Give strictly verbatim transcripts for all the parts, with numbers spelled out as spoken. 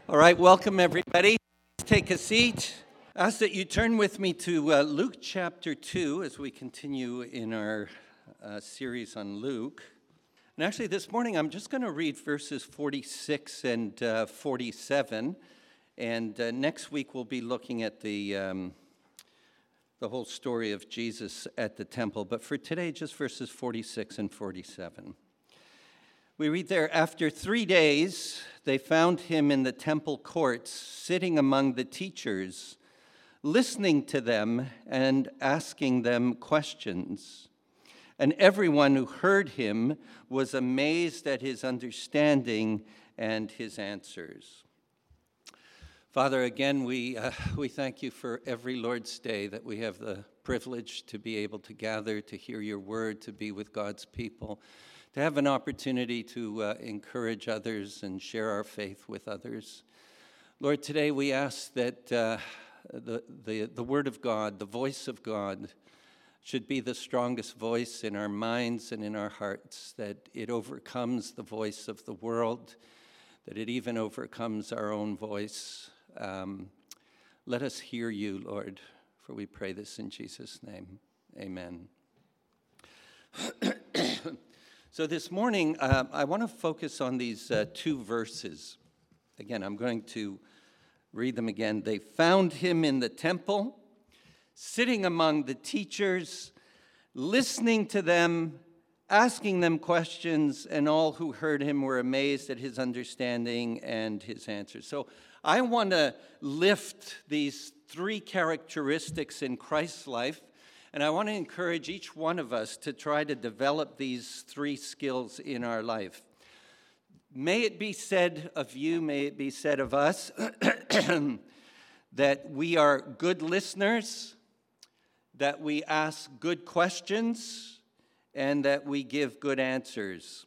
All right, welcome everybody. Take a seat. I ask that you turn with me to uh, Luke chapter two as we continue in our uh, series on Luke. And actually this morning I'm just going to read verses forty-six and uh, forty-seven. And uh, next week we'll be looking at the, um, the whole story of Jesus at the temple. But for today, just verses forty-six and forty-seven. We read there, after three days, they found him in the temple courts, sitting among the teachers, listening to them and asking them questions. And everyone who heard him was amazed at his understanding and his answers. Father, again, we, uh, we thank you for every Lord's Day that we have the privilege to be able to gather, to hear your word, to be with God's people, to have an opportunity to uh, encourage others and share our faith with others. Lord, today we ask that uh, the, the, the Word of God, the voice of God, should be the strongest voice in our minds and in our hearts, that it overcomes the voice of the world, that it even overcomes our own voice. Um, let us hear you, Lord, for we pray this in Jesus' name. Amen. So this morning, uh, I want to focus on these uh, two verses. Again, I'm going to read them again. They found him in the temple, sitting among the teachers, listening to them, asking them questions, and all who heard him were amazed at his understanding and his answers. So I want to lift these three characteristics in Christ's life, and I want to encourage each one of us to try to develop these three skills in our life. May it be said of you, may it be said of us, that we are good listeners, that we ask good questions, and that we give good answers.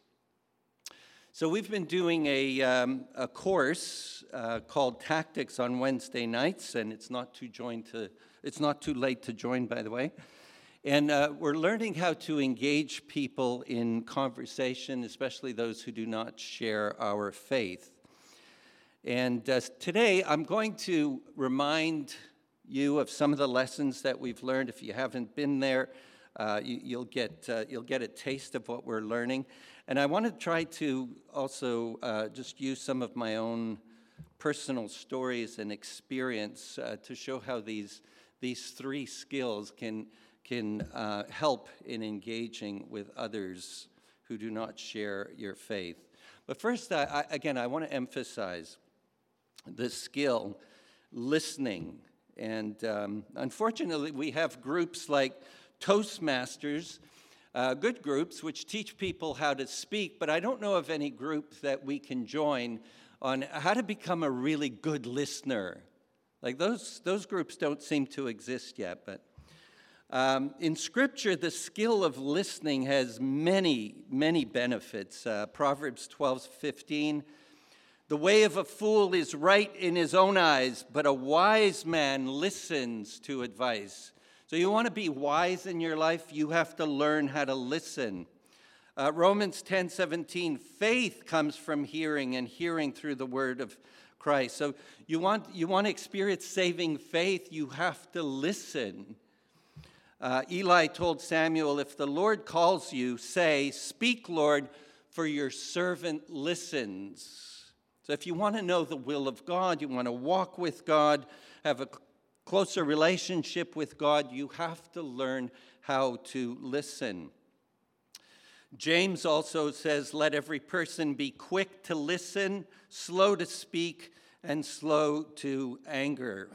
So we've been doing a, um, a course uh, called Tactics on Wednesday nights, and it's not too join to it's not too late to join, by the way. And uh, we're learning how to engage people in conversation, especially those who do not share our faith. And uh, today I'm going to remind you of some of the lessons that we've learned. If you haven't been there, uh, you, you'll get uh, you'll get a taste of what we're learning. And I want to try to also uh, just use some of my own personal stories and experience uh, to show how these these three skills can can uh, help in engaging with others who do not share your faith. But first, I, I, again, I want to emphasize the skill listening. And um, unfortunately, we have groups like Toastmasters, uh, good groups, which teach people how to speak, but I don't know of any group that we can join on how to become a really good listener. Like those, those groups don't seem to exist yet, but um, in Scripture, the skill of listening has many, many benefits. Uh, Proverbs twelve fifteen, the way of a fool is right in his own eyes, but a wise man listens to advice. So you want to be wise in your life, you have to learn how to listen. Uh, Romans ten seventeen, faith comes from hearing, and hearing through the word of Christ. So you want you want to experience saving faith, you have to listen. Uh, Eli told Samuel, if the Lord calls you, say, speak, Lord, for your servant listens. So if you want to know the will of God, you want to walk with God, have a closer relationship with God, you have to learn how to listen. James also says, let every person be quick to listen, slow to speak, and slow to anger.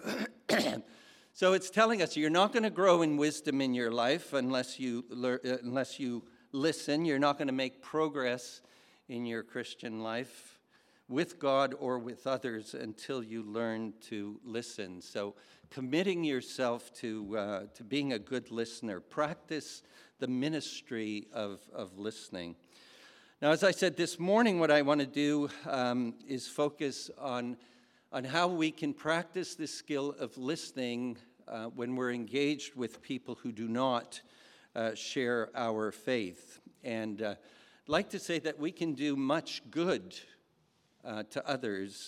So it's telling us you're not going to grow in wisdom in your life unless you learn, uh, unless you listen. You're not going to make progress in your Christian life with God or with others until you learn to listen. So committing yourself to uh, to being a good listener. Practice the ministry of, of listening. Now, as I said this morning, what I want to do um, is focus on, on how we can practice this skill of listening uh, when we're engaged with people who do not uh, share our faith. And uh, I'd like to say that we can do much good uh, to others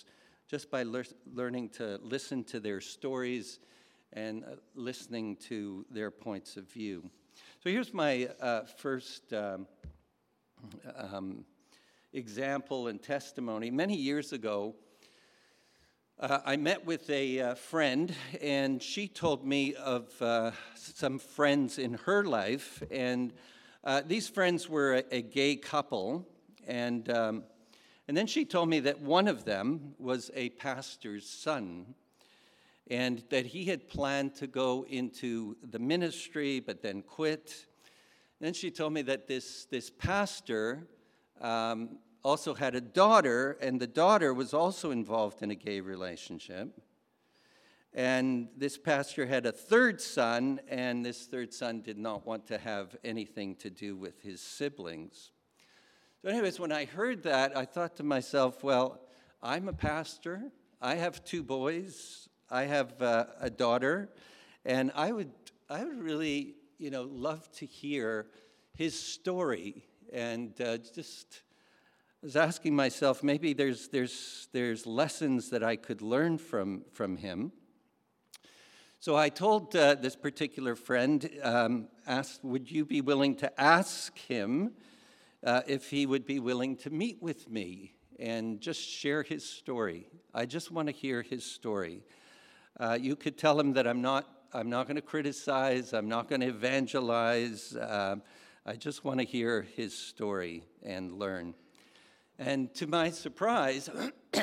just by lear- learning to listen to their stories and uh, listening to their points of view. So here's my uh, first um, um, example and testimony. Many years ago, uh, I met with a uh, friend, and she told me of uh, some friends in her life, and uh, these friends were a, a gay couple, and um, and then she told me that one of them was a pastor's son, and that he had planned to go into the ministry, but then quit. Then she told me that this, this pastor um, also had a daughter, and the daughter was also involved in a gay relationship. And this pastor had a third son, and this third son did not want to have anything to do with his siblings. So anyways, when I heard that, I thought to myself, well, I'm a pastor. I have two boys. I have uh, a daughter, and I would I would really, you know, love to hear his story. And uh, just I was asking myself, maybe there's there's there's lessons that I could learn from from him. So I told uh, this particular friend, um, asked, would you be willing to ask him uh, if he would be willing to meet with me and just share his story? I just want to hear his story. Uh, you could tell him that I'm not I'm not going to criticize, I'm not going to evangelize. Uh, I just want to hear his story and learn. And to my surprise,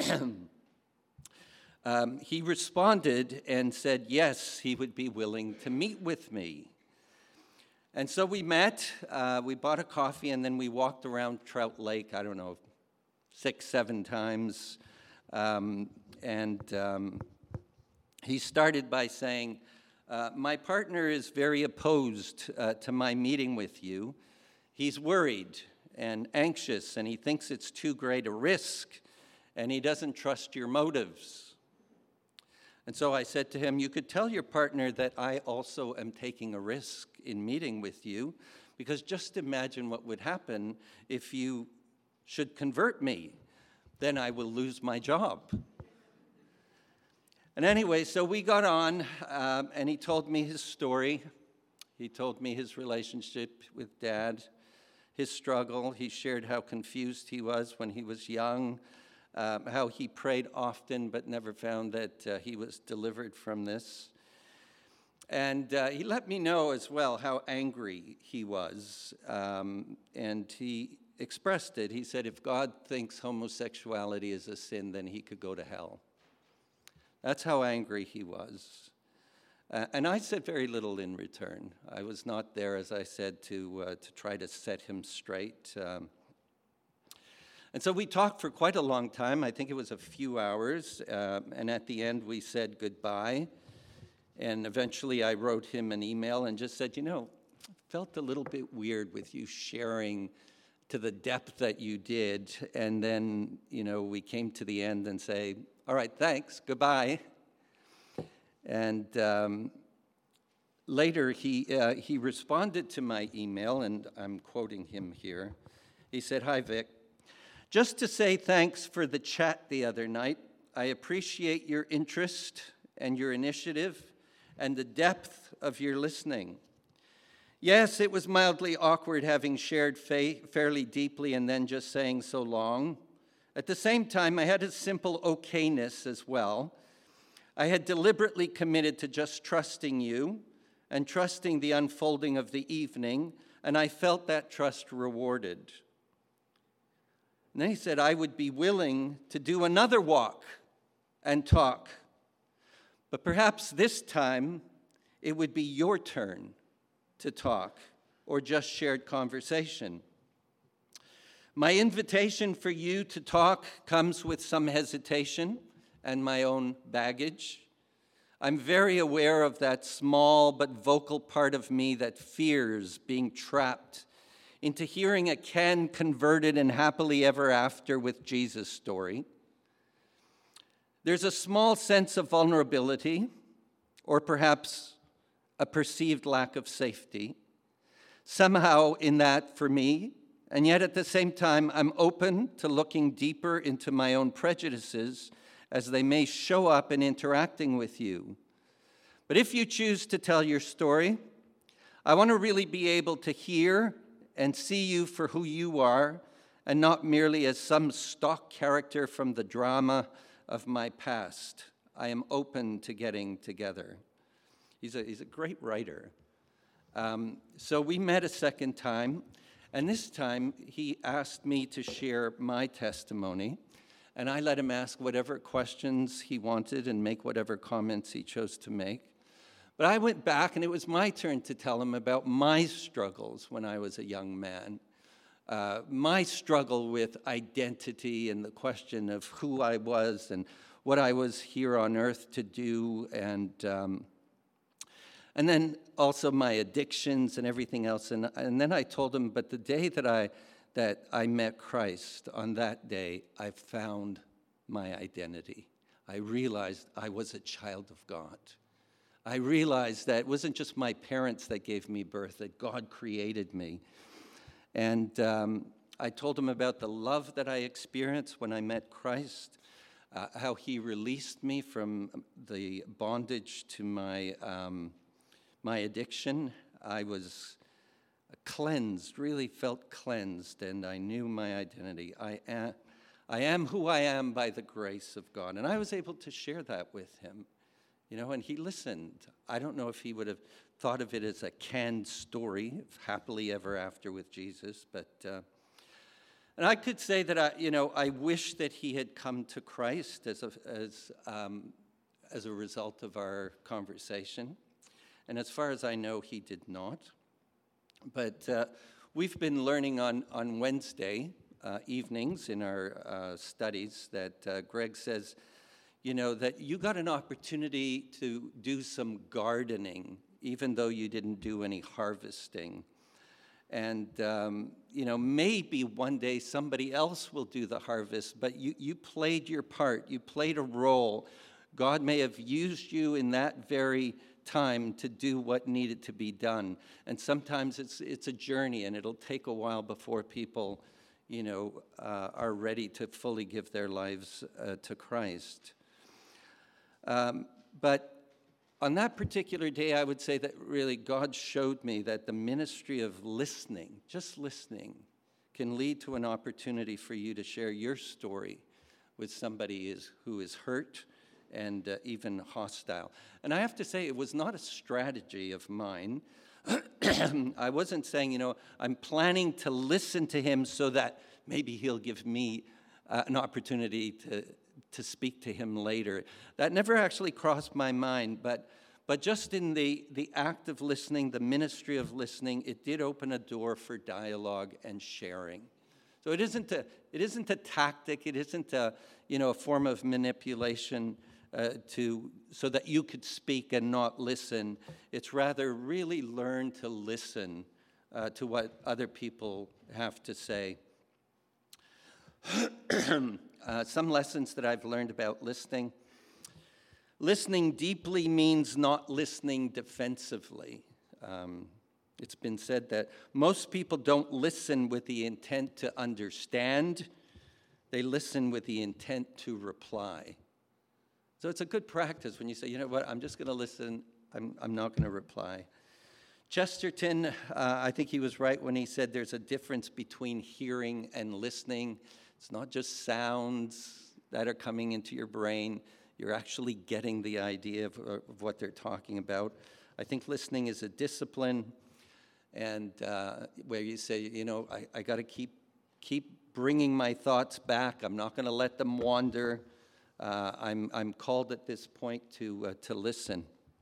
um, he responded and said, yes, he would be willing to meet with me. And so we met, uh, we bought a coffee, and then we walked around Trout Lake, I don't know, six, seven times. Um, and... Um, He started by saying, uh, my partner is very opposed uh, to my meeting with you. He's worried and anxious, and he thinks it's too great a risk, and he doesn't trust your motives. And so I said to him, you could tell your partner that I also am taking a risk in meeting with you, because just imagine what would happen if you should convert me. Then I will lose my job. And anyway, so we got on, um, and he told me his story. He told me his relationship with Dad, his struggle. He shared how confused he was when he was young, um, how he prayed often but never found that uh, he was delivered from this. And uh, he let me know as well how angry he was, um, and he expressed it. He said, if God thinks homosexuality is a sin, then he could go to hell. That's how angry he was. Uh, and I said very little in return. I was not there, as I said, to uh, to try to set him straight. Um, and so we talked for quite a long time. I think it was a few hours. Uh, and at the end, we said goodbye. And eventually, I wrote him an email and just said, you know, it felt a little bit weird with you sharing to the depth that you did. And then, you know, we came to the end and say, all right, thanks, goodbye. And um, later he uh, he responded to my email, and I'm quoting him here. He said, hi, Vic. Just to say thanks for the chat the other night. I appreciate your interest and your initiative and the depth of your listening. Yes, it was mildly awkward having shared fa- fairly deeply and then just saying so long. At the same time, I had a simple okayness as well. I had deliberately committed to just trusting you and trusting the unfolding of the evening, and I felt that trust rewarded. And then he said, I would be willing to do another walk and talk, but perhaps this time it would be your turn to talk or just shared conversation. My invitation for you to talk comes with some hesitation and my own baggage. I'm very aware of that small but vocal part of me that fears being trapped into hearing a Ken converted and happily ever after with Jesus story. There's a small sense of vulnerability, or perhaps a perceived lack of safety, somehow in that for me. And yet at the same time, I'm open to looking deeper into my own prejudices as they may show up in interacting with you. But if you choose to tell your story, I want to really be able to hear and see you for who you are, and not merely as some stock character from the drama of my past. I am open to getting together. He's a, he's a great writer. Um, so we met a second time, and this time he asked me to share my testimony, and I let him ask whatever questions he wanted and make whatever comments he chose to make. But I went back, and it was my turn to tell him about my struggles when I was a young man. Uh, my struggle with identity and the question of who I was and what I was here on earth to do, and um, and then also my addictions and everything else. And, and then I told him, but the day that I that I met Christ, on that day, I found my identity. I realized I was a child of God. I realized that it wasn't just my parents that gave me birth, that God created me. And um, I told him about the love that I experienced when I met Christ, uh, how he released me from the bondage to my, um, my addiction. I was cleansed, really felt cleansed, and I knew my identity. I am, I am who I am by the grace of God. And I was able to share that with him, you know, and he listened. I don't know if he would have thought of it as a canned story of happily ever after with Jesus, but uh, and I could say that I, you know, I wish that he had come to Christ as a as um, as a result of our conversation, and as far as I know, he did not. But uh, we've been learning on on Wednesday uh, evenings in our uh, studies that uh, Greg says, you know, that you got an opportunity to do some gardening, even though you didn't do any harvesting. And, um, you know, maybe one day somebody else will do the harvest, but you, you played your part. You played a role. God may have used you in that very time to do what needed to be done. And sometimes it's, it's a journey, and it'll take a while before people, you know, uh, are ready to fully give their lives uh, to Christ. Um, but on that particular day, I would say that really God showed me that the ministry of listening, just listening, can lead to an opportunity for you to share your story with somebody is, who is hurt and uh, even hostile. And I have to say, it was not a strategy of mine. I wasn't saying, you know, I'm planning to listen to him so that maybe he'll give me uh, an opportunity to to speak to him later. That never actually crossed my mind, but but just in the, the act of listening, the ministry of listening, it did open a door for dialogue and sharing. So it isn't a it isn't a tactic, it isn't a you know a form of manipulation uh, to so that you could speak and not listen. It's rather really learn to listen uh, to what other people have to say. Uh, some lessons that I've learned about listening. Listening deeply means not listening defensively. Um, it's been said that most people don't listen with the intent to understand. They listen with the intent to reply. So it's a good practice when you say, you know what, I'm just going to listen. I'm, I'm not going to reply. Chesterton, uh, I think he was right when he said there's a difference between hearing and listening. It's not just sounds that are coming into your brain. You're actually getting the idea of, of what they're talking about. I think listening is a discipline, and uh, where you say, you know, I, I got to keep keep bringing my thoughts back. I'm not going to let them wander. Uh, I'm I'm called at this point to uh, to listen.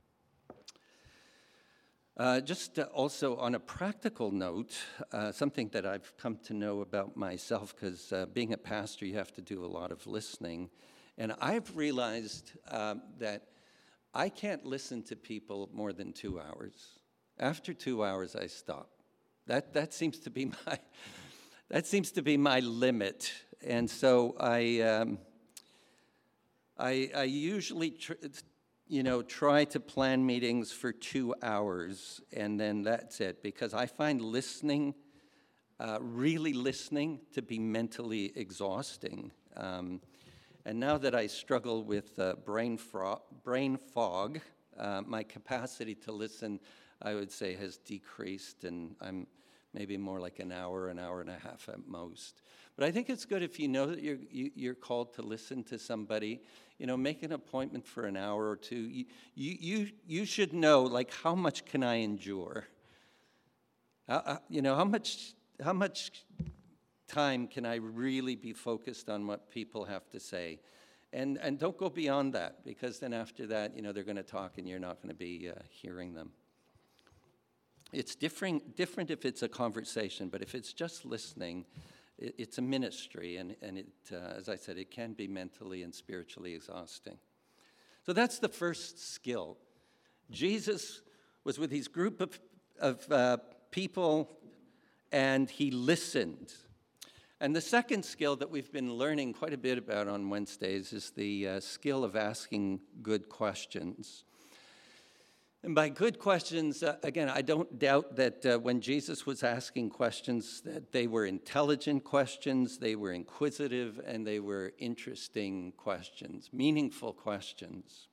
Uh, just uh, also on a practical note, uh, something that I've come to know about myself, because uh, being a pastor, you have to do a lot of listening. And I've realized um, that I can't listen to people more than two hours. After two hours, I stop. That that seems to be my that seems to be my limit. And so I um, I, I usually. Tr- you know, try to plan meetings for two hours, and then that's it, because I find listening, uh, really listening, to be mentally exhausting. Um, And now that I struggle with uh, brain, fro- brain fog, uh, my capacity to listen, I would say, has decreased, and I'm maybe more like an hour, an hour and a half at most. But I think it's good if you know that you're, you, you're called to listen to somebody, you know, make an appointment for an hour or two. You, you, you, you should know, like, how much can I endure? Uh, you know, how much, how much time can I really be focused on what people have to say? And, and don't go beyond that, because then after that, you know, they're going to talk and you're not going to be uh, hearing them. It's different, different if it's a conversation, but if it's just listening, it, it's a ministry, and, and it, uh, as I said, it can be mentally and spiritually exhausting. So that's the first skill. Jesus was with his group of, of uh, people, and he listened. And the second skill that we've been learning quite a bit about on Wednesdays is the uh, skill of asking good questions. And by good questions, uh, again, I don't doubt that uh, when Jesus was asking questions, that they were intelligent questions, they were inquisitive, and they were interesting questions, meaningful questions.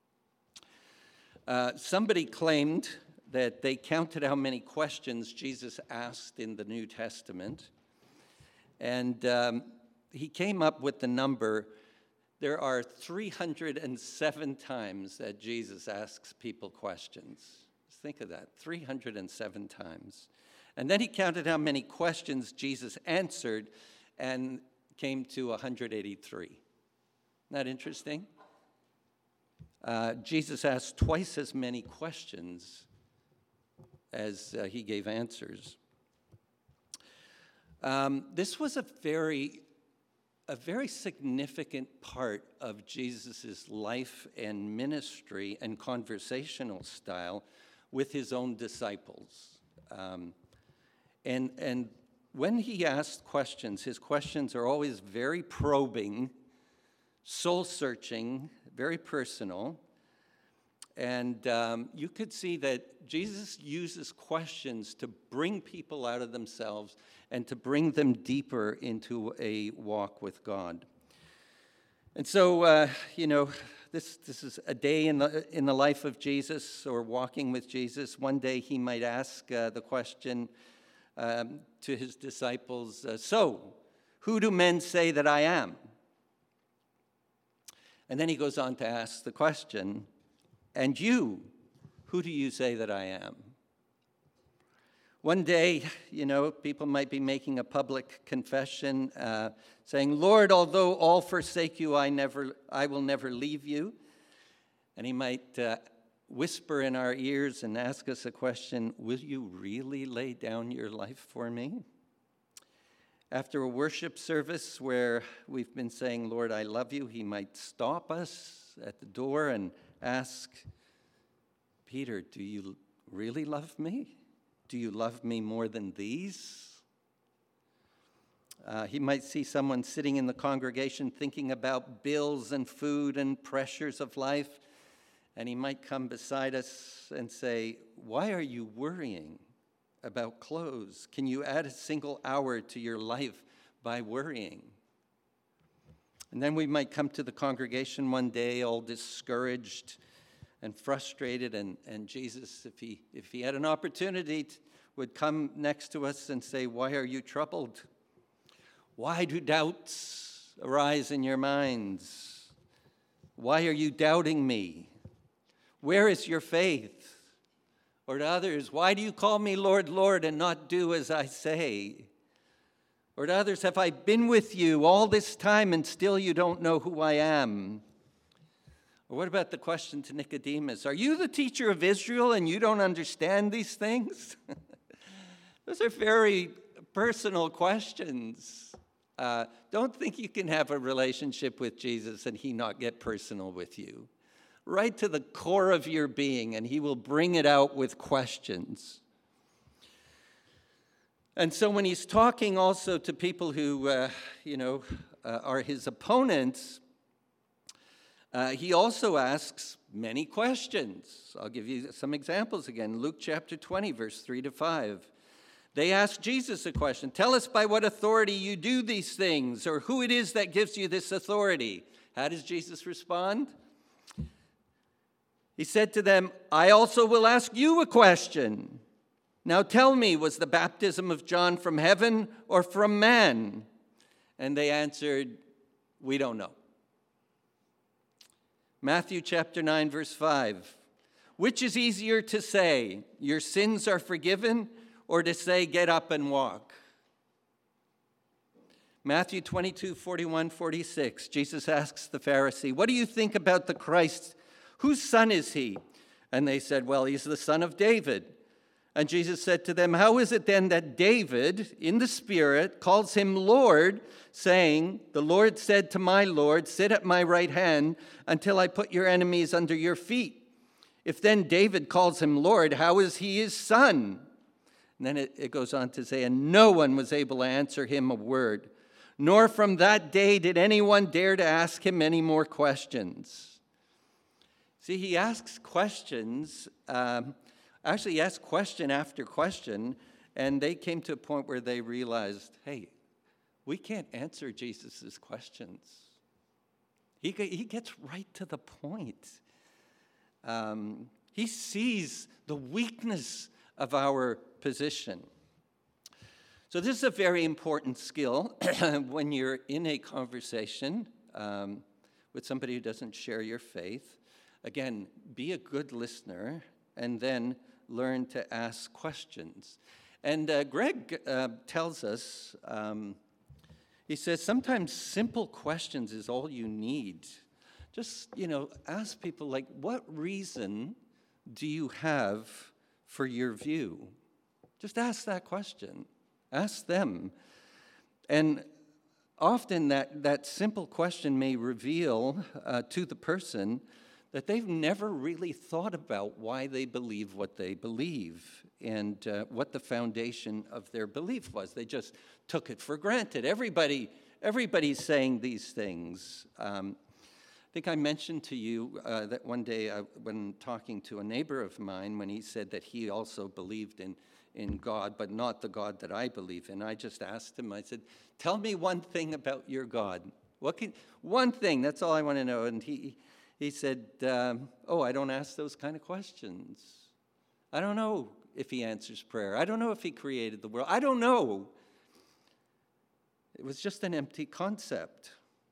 Uh, somebody claimed that they counted how many questions Jesus asked in the New Testament, and um, he came up with the number. There are three hundred seven times that Jesus asks people questions. Just think of that, three hundred seven times. And then he counted how many questions Jesus answered and came to one hundred eighty-three. Isn't that interesting? Uh, Jesus asked twice as many questions as uh, he gave answers. Um, this was a very A very significant part of Jesus' life and ministry and conversational style with his own disciples. Um, and, and when he asked questions, his questions are always very probing, soul-searching, very personal. And um, you could see that Jesus uses questions to bring people out of themselves and to bring them deeper into a walk with God. And so, uh, you know, this this is a day in the in the life of Jesus, or walking with Jesus. One day he might ask uh, the question um, to his disciples, uh, so, who do men say that I am? And then he goes on to ask the question, and you, who do you say that I am? One day, you know, people might be making a public confession, uh, saying, Lord, although all forsake you, I never, I will never leave you. And he might uh, whisper in our ears and ask us a question, will you really lay down your life for me? After a worship service where we've been saying, Lord, I love you, he might stop us at the door and ask, Peter, do you really love me? Do you love me more than these? Uh, he might see someone sitting in the congregation thinking about bills and food and pressures of life, and he might come beside us and say, why are you worrying about clothes? Can you add a single hour to your life by worrying? And then we might come to the congregation one day all discouraged and frustrated, and, and Jesus, if he, if he had an opportunity, to, would come next to us and say, why are you troubled? Why do doubts arise in your minds? Why are you doubting me? Where is your faith? Or to others, why do you call me Lord, Lord, and not do as I say? Or to others, have I been with you all this time and still you don't know who I am? Or what about the question to Nicodemus? Are you the teacher of Israel and you don't understand these things? Those are very personal questions. Uh, don't think you can have a relationship with Jesus and he not get personal with you. Right to the core of your being, and he will bring it out with questions. And so when he's talking also to people who, uh, you know, uh, are his opponents, uh, he also asks many questions. I'll give you some examples again. Luke chapter twenty, verse three to five. They ask Jesus a question. Tell us by what authority you do these things, or who it is that gives you this authority. How does Jesus respond? He said to them, I also will ask you a question. Now tell me, was the baptism of John from heaven or from man? And they answered, we don't know. Matthew chapter nine, verse five. Which is easier to say, your sins are forgiven, or to say, get up and walk? Matthew twenty-two, forty-one, forty-six. Jesus asks the Pharisee, what do you think about the Christ? Whose son is he? And they said, well, he's the son of David. And Jesus said to them, how is it then that David, in the Spirit, calls him Lord, saying, the Lord said to my Lord, sit at my right hand until I put your enemies under your feet. If then David calls him Lord, how is he his son? And then it, it goes on to say, and no one was able to answer him a word, nor from that day did anyone dare to ask him any more questions. See, he asks questions, um, actually he asked question after question, and they came to a point where they realized, hey, we can't answer Jesus' questions. He, he gets right to the point. Um, he sees the weakness of our position. So this is a very important skill when you're in a conversation um, with somebody who doesn't share your faith. Again, be a good listener and then learn to ask questions. And uh, Greg uh, tells us, um, he says, sometimes simple questions is all you need. Just, you know, ask people like, what reason do you have for your view? Just ask that question. Ask them. And often that, that simple question may reveal uh, to the person that they've never really thought about why they believe what they believe and uh, what the foundation of their belief was. They just took it for granted. Everybody, everybody's saying these things. Um, I think I mentioned to you uh, that one day I, when talking to a neighbor of mine, when he said that he also believed in, in God, but not the God that I believe in, I just asked him, I said, tell me one thing about your God. What can, one thing, that's all I want to know. And he, he said, um, oh, I don't ask those kind of questions. I don't know if he answers prayer. I don't know if he created the world. I don't know. It was just an empty concept.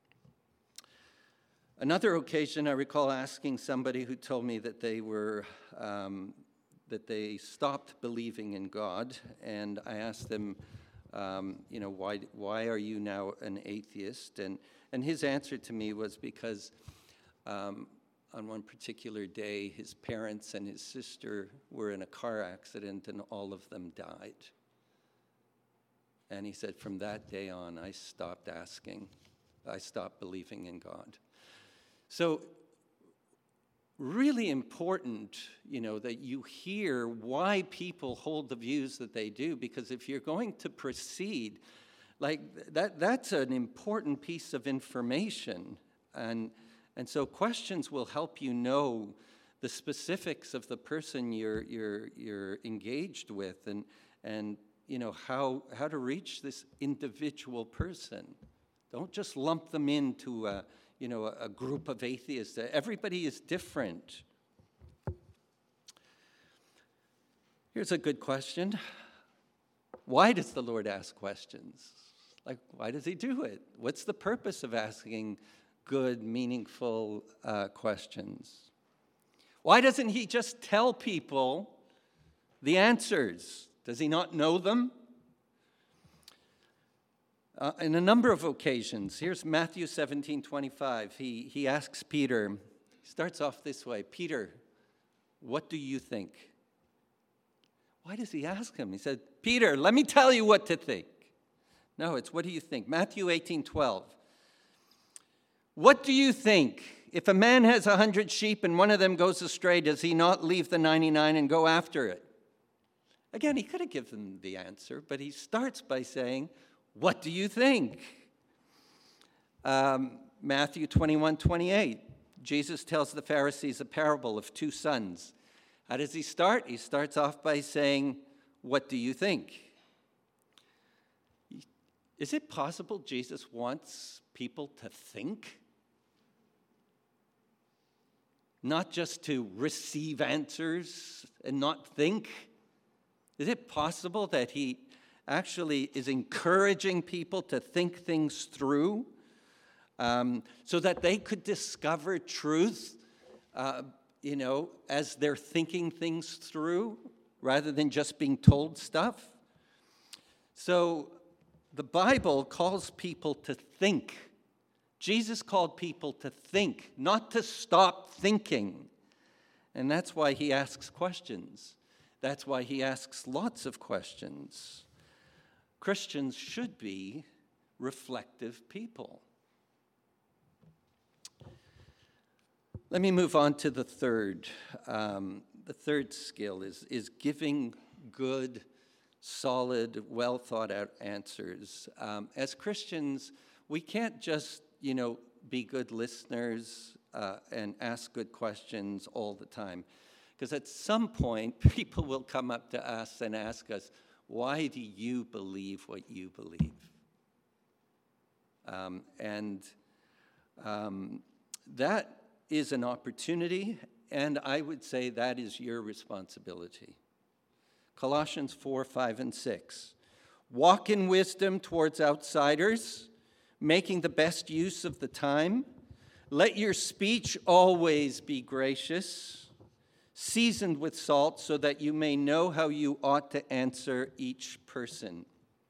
Another occasion, I recall asking somebody who told me that they were, um, that they stopped believing in God, and I asked them, um, you know, why, why are you now an atheist? And, and his answer to me was because um, on one particular day, his parents and his sister were in a car accident, and all of them died. And he said, from that day on, I stopped asking. I stopped believing in God. So really important, you know, that you hear why people hold the views that they do, because if you're going to proceed, like that, that's an important piece of information. And, and so questions will help you know the specifics of the person you're, you're, you're engaged with and, and you know, how, how to reach this individual person. Don't just lump them into a, you know, a, a group of atheists. Everybody is different. Here's a good question. Why does the Lord ask questions? Like, why does he do it? What's the purpose of asking good, meaningful uh, questions? Why doesn't he just tell people the answers? Does he not know them? Uh, in a number of occasions, here's Matthew seventeen twenty-five. He, he asks Peter, he starts off this way, Peter, what do you think? Why does he ask him? He said, Peter, let me tell you what to think. No, it's what do you think? Matthew eighteen twelve. What do you think? If a man has a hundred sheep and one of them goes astray, does he not leave the ninety-nine and go after it? Again, he could have given the answer, but he starts by saying, what do you think? Um, Matthew twenty-one twenty-eight. Jesus tells the Pharisees a parable of two sons. How does he start? He starts off by saying, what do you think? Is it possible Jesus wants people to think? not just to receive answers and not think? Is it possible that he actually is encouraging people to think things through um, so that they could discover truth, uh, you know, as they're thinking things through rather than just being told stuff? So the Bible calls people to think. Jesus called people to think, not to stop thinking. And that's why he asks questions. That's why he asks lots of questions. Christians should be reflective people. Let me move on to the third. Um, the third skill is, is giving good, solid, well thought out answers. Um, as Christians, we can't just, you know, be good listeners uh, and ask good questions all the time. Because at some point, people will come up to us and ask us, why do you believe what you believe? Um, and um, that is an opportunity, and I would say that is your responsibility. Colossians four, five, and six. Walk in wisdom towards outsiders, making the best use of the time. Let your speech always be gracious, seasoned with salt, so that you may know how you ought to answer each person.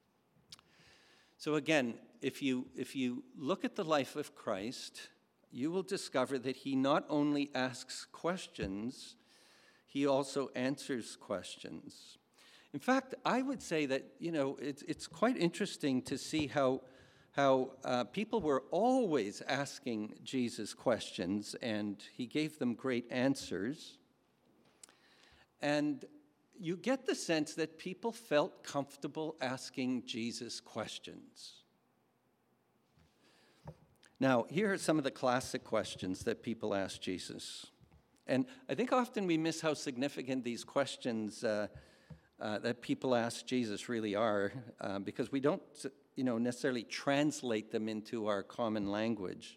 So again, if you, if you look at the life of Christ, you will discover that he not only asks questions, he also answers questions. In fact, I would say that, you know, it's, it's quite interesting to see how, how uh, people were always asking Jesus questions, and he gave them great answers. And you get the sense that people felt comfortable asking Jesus questions. Now, here are some of the classic questions that people ask Jesus. And I think often we miss how significant these questions uh, uh, that people ask Jesus really are, uh, because we don't, you know, necessarily translate them into our common language.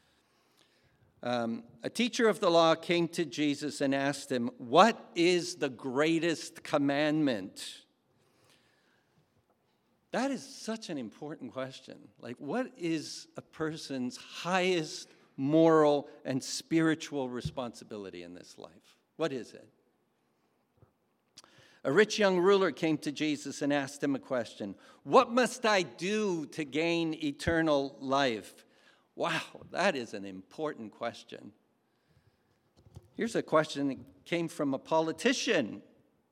Um, a teacher of the law came to Jesus and asked him, "What is the greatest commandment?" That is such an important question. Like, what is a person's highest moral and spiritual responsibility in this life? What is it? A rich young ruler came to Jesus and asked him a question. "What must I do to gain eternal life?" Wow, that is an important question. Here's a question that came from a politician.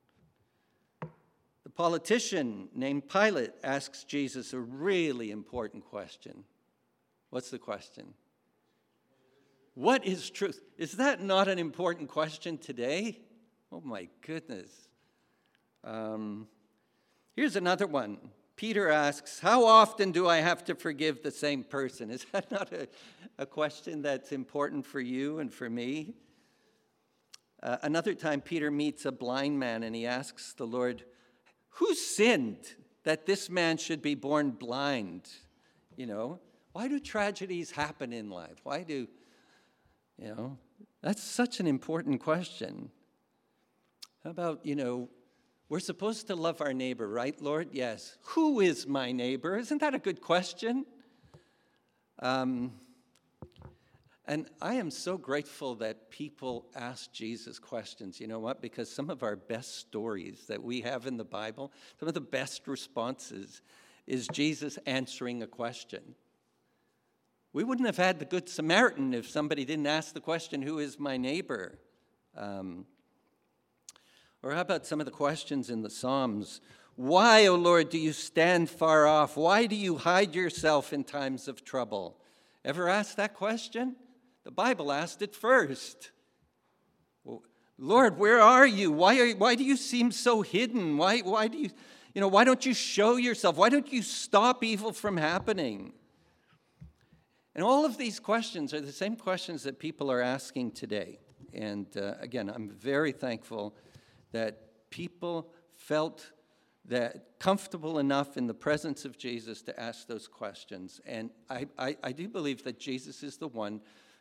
The politician named Pilate asks Jesus a really important question. What's the question? What is truth? Is that not an important question today? Oh my goodness. Um, here's another one. Peter asks, "How often do I have to forgive the same person?" Is that not a, a question that's important for you and for me? Uh, another time, Peter meets a blind man and he asks the Lord, "Who sinned that this man should be born blind?" You know, why do tragedies happen in life? Why do, you know, that's such an important question. How about, you know, we're supposed to love our neighbor, right, Lord? Yes. Who is my neighbor? Isn't that a good question? Um, and I am so grateful that people ask Jesus questions. You know what? Because some of our best stories that we have in the Bible, some of the best responses is Jesus answering a question. We wouldn't have had the Good Samaritan if somebody didn't ask the question, "Who is my neighbor?" Um, Or how about some of the questions in the Psalms? "Why, O Lord, do you stand far off? Why do you hide yourself in times of trouble?" Ever asked that question? The Bible asked it first. Well, "Lord, where are you? Why, are, why do you seem so hidden? Why, why do you, you know, why don't you show yourself? Why don't you stop evil from happening?" And all of these questions are the same questions that people are asking today. And uh, again, I'm very thankful that people felt that comfortable enough in the presence of Jesus to ask those questions. And I, I, I do believe that Jesus is the one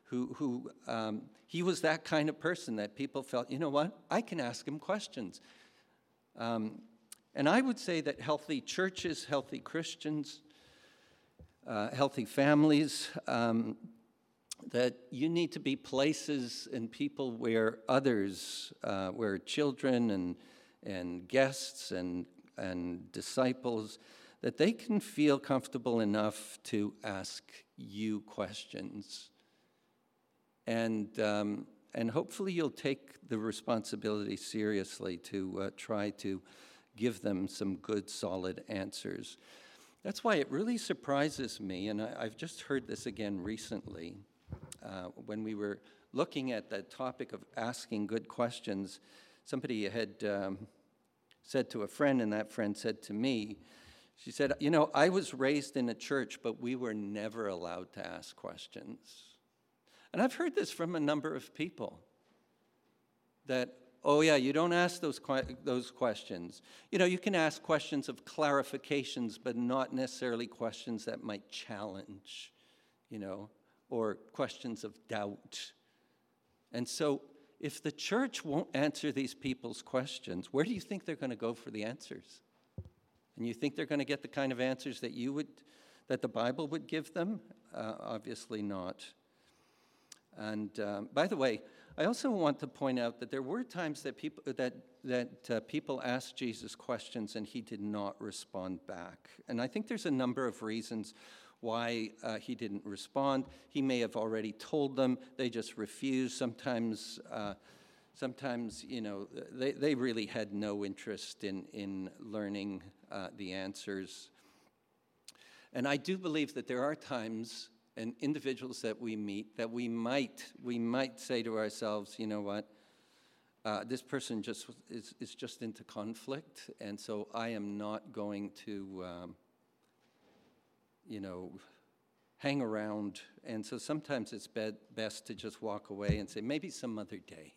who, who um, he was that kind of person that people felt, you know what, I can ask him questions. Um, and I would say that healthy churches, healthy Christians, uh, healthy families, um, that you need to be places and people where others, uh, where children and and guests and and disciples, that they can feel comfortable enough to ask you questions. And um, and hopefully you'll take the responsibility seriously to uh, try to give them some good, solid answers. That's why it really surprises me, and I, I've just heard this again recently, uh, when we were looking at the topic of asking good questions. Somebody had um, said to a friend, and that friend said to me, she said, you know, I was raised in a church, but we were never allowed to ask questions. And I've heard this from a number of people, that, oh yeah, you don't ask those que- those questions. You know, you can ask questions of clarifications, but not necessarily questions that might challenge, you know, or questions of doubt. And so if the church won't answer these people's questions, where do you think they're going to go for the answers? And you think they're going to get the kind of answers that you would, that the Bible would give them? Uh, obviously not. And um, by the way, I also want to point out that there were times that people that that uh, people asked Jesus questions and he did not respond back. And I think there's a number of reasons why uh, he didn't respond. He may have already told them, they just refused. Sometimes, uh, sometimes you know, they, they really had no interest in, in learning uh, the answers. And I do believe that there are times and individuals that we meet that we might, we might say to ourselves, you know what, uh, this person just is, is just into conflict, and so I am not going to... Um, you know, hang around. And so sometimes it's be- best to just walk away and say, maybe some other day.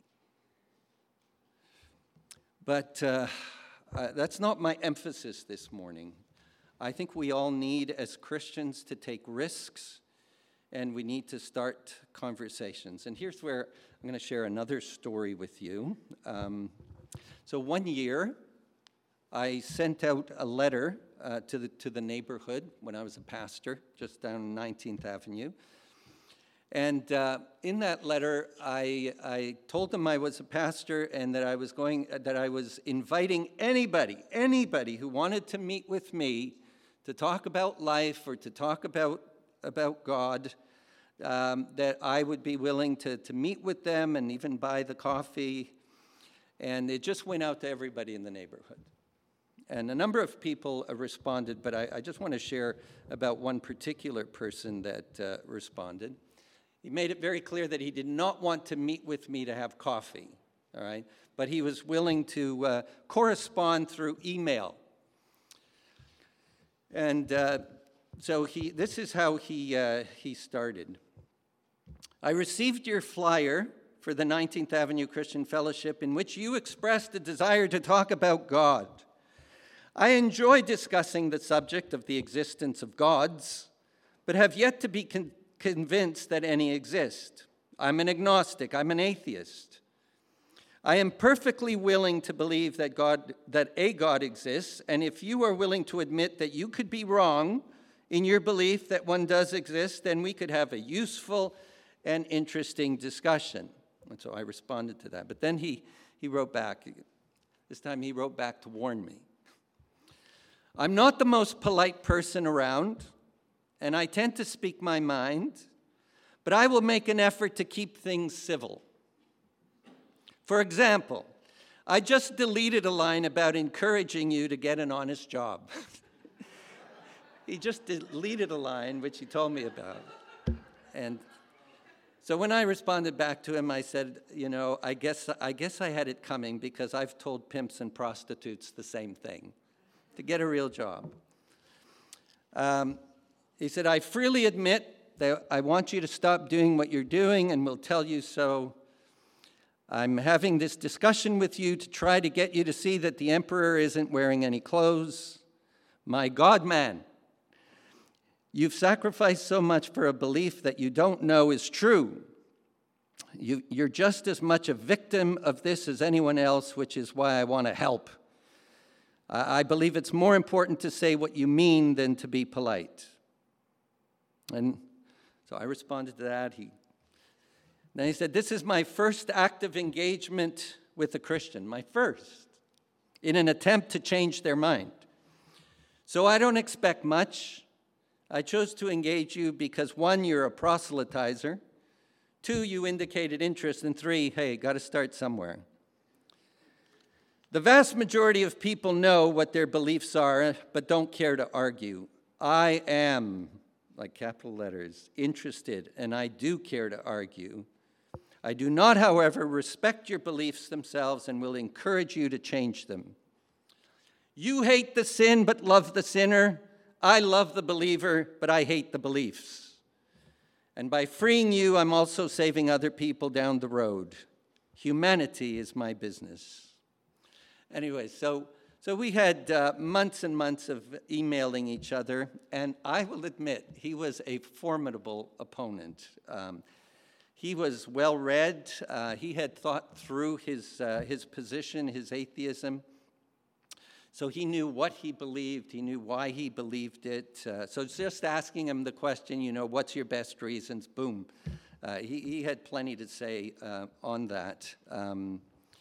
But uh, uh, that's not my emphasis this morning. I think we all need, as Christians, to take risks, and we need to start conversations. And here's where I'm going to share another story with you. Um, so one year, I sent out a letter uh, to the to the neighborhood when I was a pastor, just down nineteenth Avenue. And uh, in that letter, I I told them I was a pastor and that I was going that I was inviting anybody, anybody who wanted to meet with me to talk about life or to talk about about God, um, that I would be willing to to meet with them and even buy the coffee. And it just went out to everybody in the neighborhood. And a number of people uh, responded, but I, I just want to share about one particular person that uh, responded. He made it very clear that he did not want to meet with me to have coffee, all right? But he was willing to uh, correspond through email. And uh, so he, this is how he uh, he started. I received your flyer for the nineteenth Avenue Christian Fellowship in which you expressed a desire to talk about God. I enjoy discussing the subject of the existence of gods, but have yet to be con- convinced that any exist. I'm an agnostic. I'm an atheist. I am perfectly willing to believe that God, that a God exists, and if you are willing to admit that you could be wrong in your belief that one does exist, then we could have a useful and interesting discussion. And so I responded to that. But then he, he wrote back. This time he wrote back to warn me. I'm not the most polite person around, and I tend to speak my mind, but I will make an effort to keep things civil. For example, I just deleted a line about encouraging you to get an honest job. He just deleted a line which he told me about. And so when I responded back to him, I said, you know, I guess I guess I had it coming because I've told pimps and prostitutes the same thing, to get a real job. Um, he said, I freely admit that I want you to stop doing what you're doing and will tell you so. I'm having this discussion with you to try to get you to see that the emperor isn't wearing any clothes. My God, man, you've sacrificed so much for a belief that you don't know is true. You, you're just as much a victim of this as anyone else, which is why I want to help. I, I believe it's more important to say what you mean than to be polite. And so I responded to that. He, then he said, this is my first active engagement with a Christian, my first, in an attempt to change their mind. So I don't expect much. I chose to engage you because, one, you're a proselytizer. Two, you indicated interest. And three, hey, got to start somewhere. The vast majority of people know what their beliefs are, but don't care to argue. I am, like capital letters, interested, and I do care to argue. I do not, however, respect your beliefs themselves and will encourage you to change them. You hate the sin but love the sinner. I love the believer, but I hate the beliefs. And by freeing you, I'm also saving other people down the road. Humanity is my business. Anyway, so, so we had uh, months and months of emailing each other, and I will admit, he was a formidable opponent. Um, he was well-read. Uh, he had thought through his, uh, his position, his atheism. So he knew what he believed. He knew why he believed it. Uh, so just asking him the question, you know, what's your best reasons? Boom. Uh, he, he had plenty to say uh, on that. Um,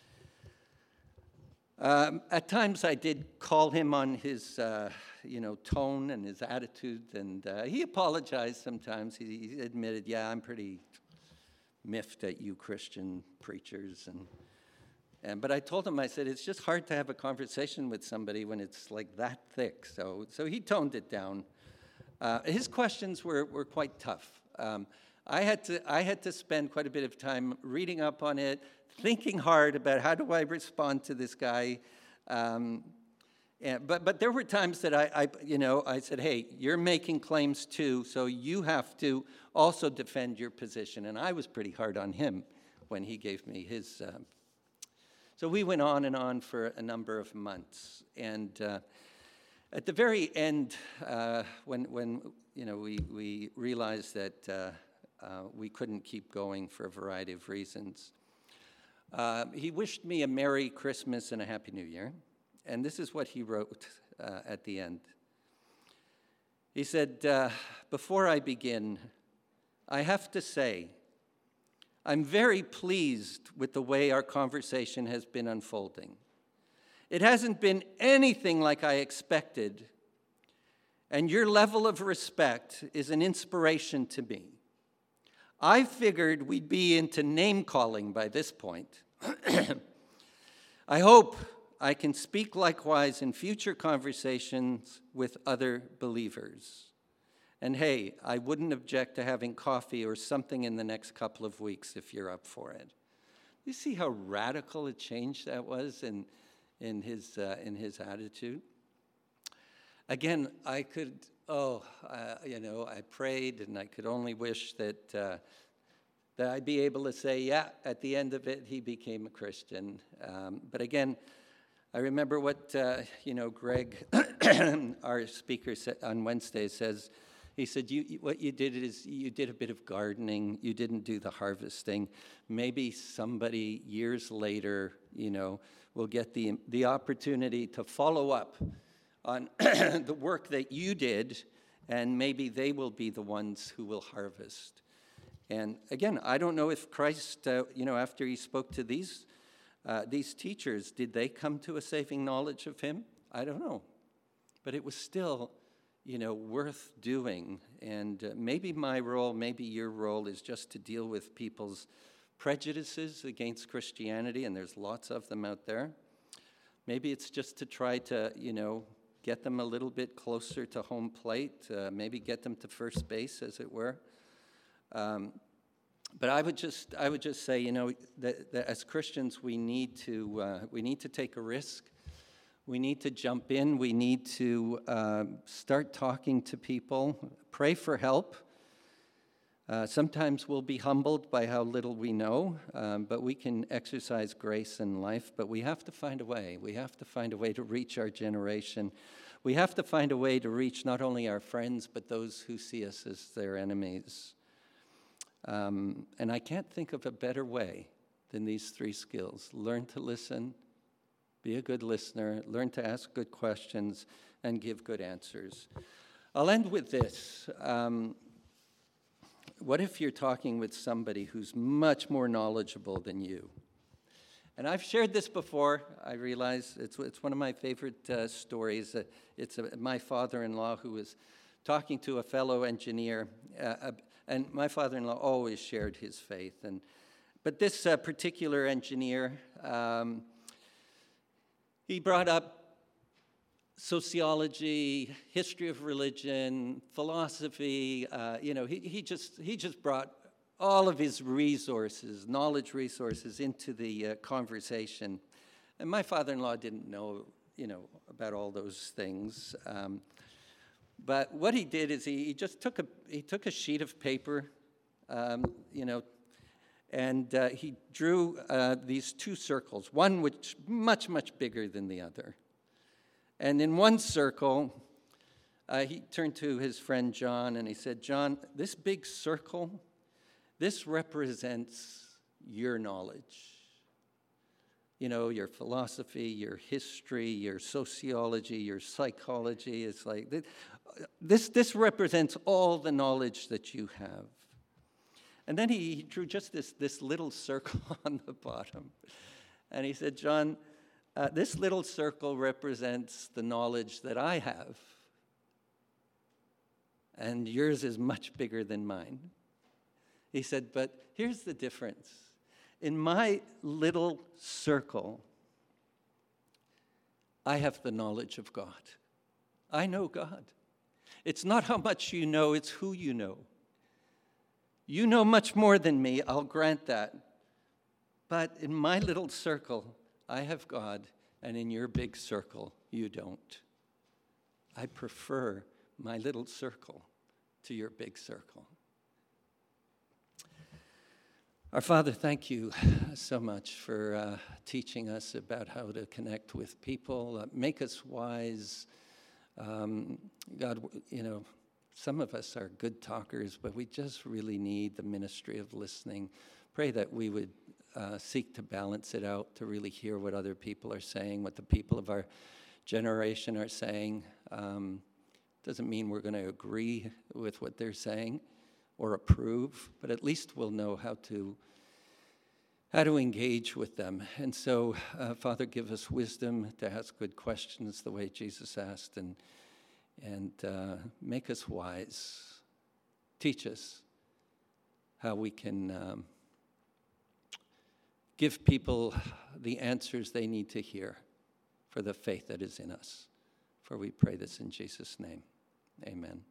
um, at times I did call him on his, uh, you know, tone and his attitude, and uh, he apologized sometimes. He, he admitted, yeah, I'm pretty miffed at you Christian preachers, and And, but I told him, I said, it's just hard to have a conversation with somebody when it's like that thick. So, so he toned it down. Uh, his questions were, were quite tough. Um, I had to, I had to spend quite a bit of time reading up on it, thinking hard about how do I respond to this guy. Um, and, but, but there were times that I, I, you know, I said, hey, you're making claims too, so you have to also defend your position. And I was pretty hard on him when he gave me his. Uh, So we went on and on for a number of months, and uh, at the very end, uh, when when you know we we realized that uh, uh, we couldn't keep going for a variety of reasons, uh, he wished me a Merry Christmas and a Happy New Year, and this is what he wrote uh, at the end. He said, uh, "Before I begin, I have to say, I'm very pleased with the way our conversation has been unfolding. It hasn't been anything like I expected, and your level of respect is an inspiration to me. I figured we'd be into name-calling by this point. I hope I can speak likewise in future conversations with other believers. And hey, I wouldn't object to having coffee or something in the next couple of weeks if you're up for it." You see how radical a change that was in, in, his, uh, in his attitude? Again, I could, oh, uh, you know, I prayed and I could only wish that, uh, that I'd be able to say, yeah, at the end of it, he became a Christian. Um, but again, I remember what, uh, you know, Greg, our speaker on Wednesday, says. He said, you, what you did is you did a bit of gardening. You didn't do the harvesting. Maybe somebody years later, you know, will get the, the opportunity to follow up on the work that you did, and maybe they will be the ones who will harvest. And again, I don't know if Christ, uh, you know, after he spoke to these, uh, these teachers, did they come to a saving knowledge of him? I don't know. But it was still, you know, worth doing. And uh, maybe my role, maybe your role is just to deal with people's prejudices against Christianity, and there's lots of them out there. Maybe it's just to try to, you know, get them a little bit closer to home plate, uh, maybe get them to first base, as it were. Um, but I would just, I would just say, you know, that, that as Christians, we need to, uh, we need to take a risk. We need to jump in. We need to uh, start talking to people, pray for help. Uh, sometimes we'll be humbled by how little we know, um, but we can exercise grace in life. But we have to find a way. We have to find a way to reach our generation. We have to find a way to reach not only our friends, but those who see us as their enemies. Um, and I can't think of a better way than these three skills. Learn to listen, be a good listener, learn to ask good questions, and give good answers. I'll end with this. Um, what if you're talking with somebody who's much more knowledgeable than you? And I've shared this before. I realize it's, it's one of my favorite uh, stories. Uh, it's a, my father-in-law who was talking to a fellow engineer, uh, and my father-in-law always shared his faith. And but this uh, particular engineer, um, he brought up sociology, history of religion, philosophy. Uh, you know, he, he just he just brought all of his resources, knowledge resources, into the uh, conversation. And my father-in-law didn't know, you know, about all those things. Um, but what he did is he, he just took a he took a sheet of paper, um, you know, and uh, he drew uh, these two circles, one which much much bigger than the other. And in one circle, uh, he turned to his friend John and he said, "John, this big circle, this represents your knowledge. You know, your philosophy, your history, your sociology, your psychology. It's like this, this represents all the knowledge that you have." And then he, he drew just this, this little circle on the bottom. And he said, "John, uh, this little circle represents the knowledge that I have. And yours is much bigger than mine." He said, "But here's the difference. In my little circle, I have the knowledge of God. I know God. It's not how much you know, it's who you know. You know much more than me, I'll grant that. But in my little circle, I have God, and in your big circle, you don't. I prefer my little circle to your big circle." Our Father, thank you so much for uh, teaching us about how to connect with people. Uh, make us wise. Um, God, you know, some of us are good talkers, but we just really need the ministry of listening. Pray that we would uh, seek to balance it out, to really hear what other people are saying, what the people of our generation are saying. Um, doesn't mean we're going to agree with what they're saying or approve, but at least we'll know how to how to engage with them. And so, uh, Father, give us wisdom to ask good questions the way Jesus asked, and and uh, make us wise. Teach us how we can um, give people the answers they need to hear for the faith that is in us. For we pray this in Jesus' name. Amen.